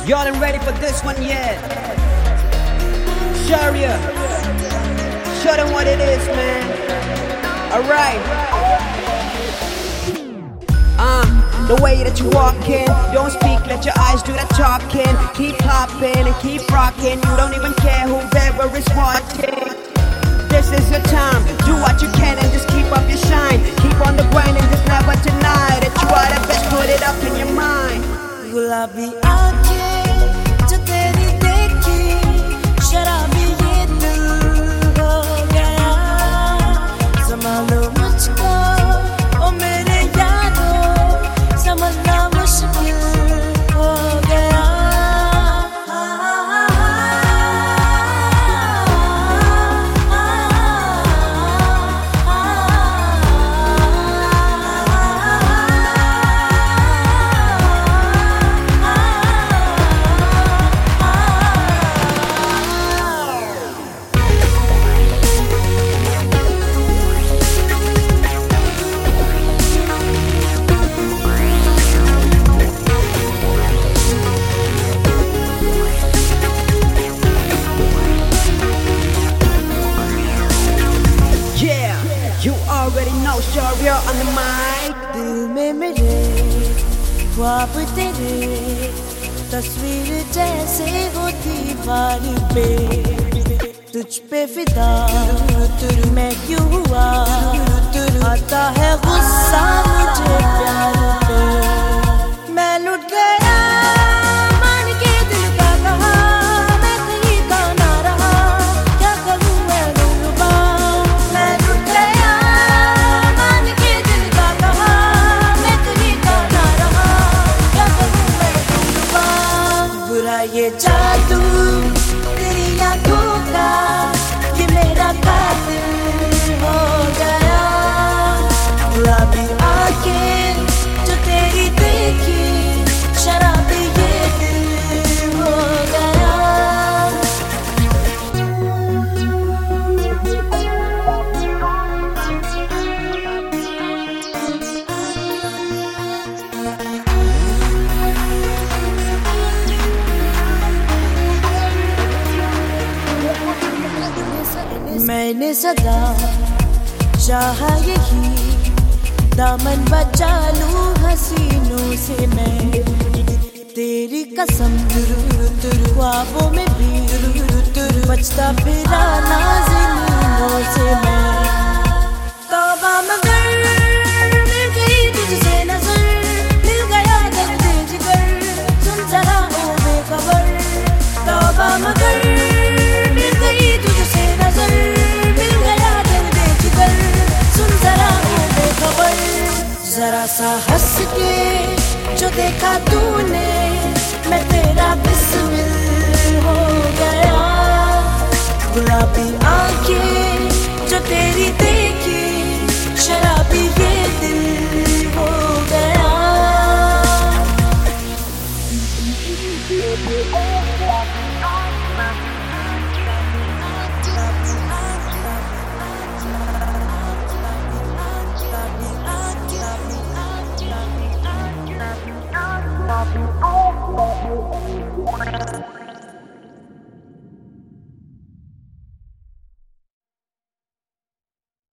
Y'all ain't ready for this one yet. Sharia, show them what it is, man. Alright. The way that you walking, don't speak, let your eyes do the talking. Keep hopping and keep rocking. You don't even care whoever is watching. This is your time, do what you can and just keep up your shine. Keep on the grind and just never deny that you are the best, put it up in your mind. गुलाबी आंखें जो तेरी देखी, शराबी ये दिल हो गया। संभालो मुझको ओ मेरे यारों, समझना मुश्किल हो गया। You already know, Sharia on the mic. दिल में मेरे ख्वाब तेरे, तस्वीर जैसे वो दीवार पे। तुझ पे फिदा मैं क्यों हुआ, आता है गुस्सा मुझे प्यार पे। मैं लुट गया मान के दिल का कहा, मैं कहीं का ना रहा, क्या करूं मैं दिलरुबा। मैं लुट गया मान के दिल का कहा, मैं कहीं का ना रहा, क्या करूं मैं दिलरुबा। बुरा ये जादू तेरी आंखों का, ये मेरा कातिल हो गया। गुलाबी आंखें जो तेरी देखी, शराबी ये दिल हो गया। मैंने सदा चाहा यही, दामन बचा लूं हसीनों से मैं। तेरी कसम ख्वाबों में भी बचता फिरा नाज़नीनों से मैं। तौबा मगर मिल गई तुझसे नजर, मिल गया दर्द जिगर, सुन जरा ओ बेखबर। तौबा मगर मिल गई तुझसे नजर, मिल गया दर्द जिगर, सुन जरा ओ बेखबर। जरा सा हंस के जो देखा तूने, मैं तेरा बिस्मिल हो गया। गुलाबी